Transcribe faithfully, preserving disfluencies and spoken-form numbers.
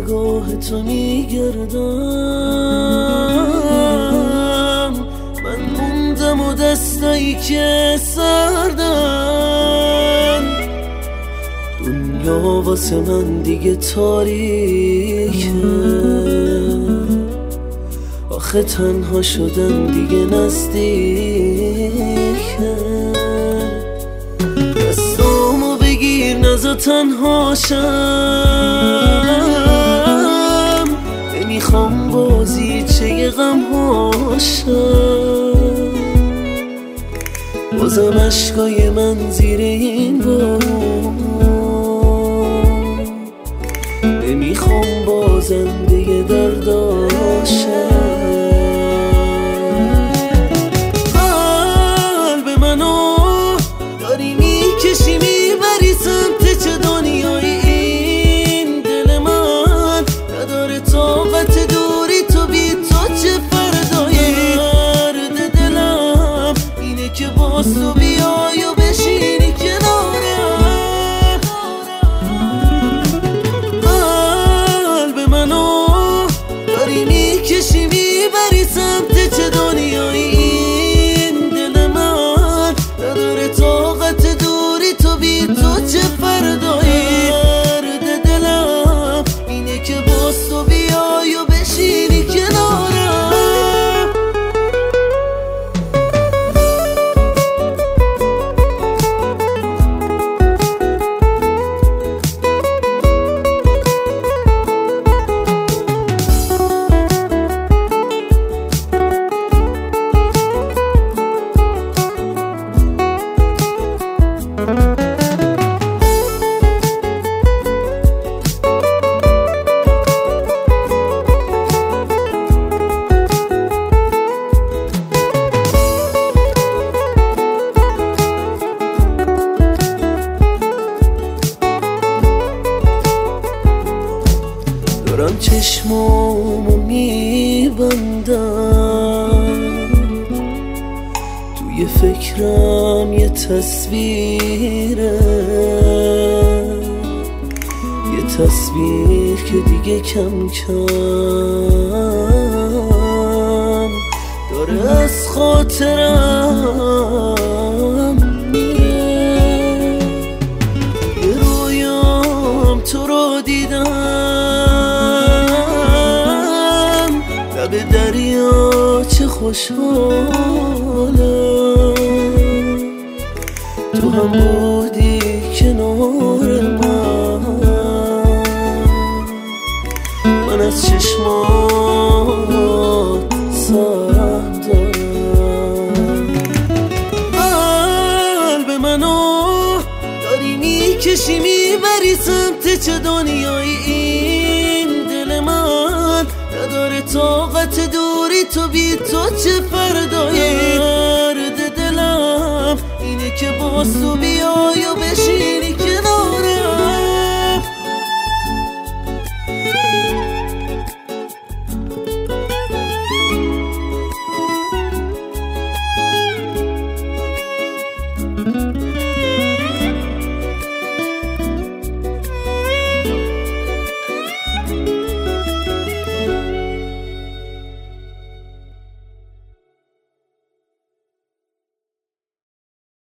نگاه تو میگردم، من موندم و دستایی که سردن. دنیا واسه من دیگه تاریکه، آخه تنها شدن دیگه نزدیکه. دستامو بگیر نزا تنها شم، نمیخوام بازی چه غم هاشم. بازم عشقای من زیر این بار، نمیخوام بازنده درداشم. قلب منو داری میکشی میبری سمت چه دنیایی، این دل من نداره طاقت دوری تو، بی تو چه فردایی. درد دلم اینه که باز تو بیای و بشینی کنارم. قلب منو داری میکشی میبری سمت چه دنیایی، این دل من نداره طاقت دوری تو، بی تو چه فردایی. درد دلم اینه که باز تو بیای و بشینی کنارم. دارم چشمامو میبندم، توی فکرم یه تصویره، یه تصویر که دیگه کم کم داره از خاطرم میره. یه رویام تو رو دیدم، لب دریا چه خوشحالم، تو هم بودی کنار من. من از چشمات سهم دارم. قلب منو داری میکشی میبری سمت چه دنیایی، این دل من نداره طاقت دوری تو، بی تو چه فردایی. درد دلم اینه که باز تو بیای و بشینی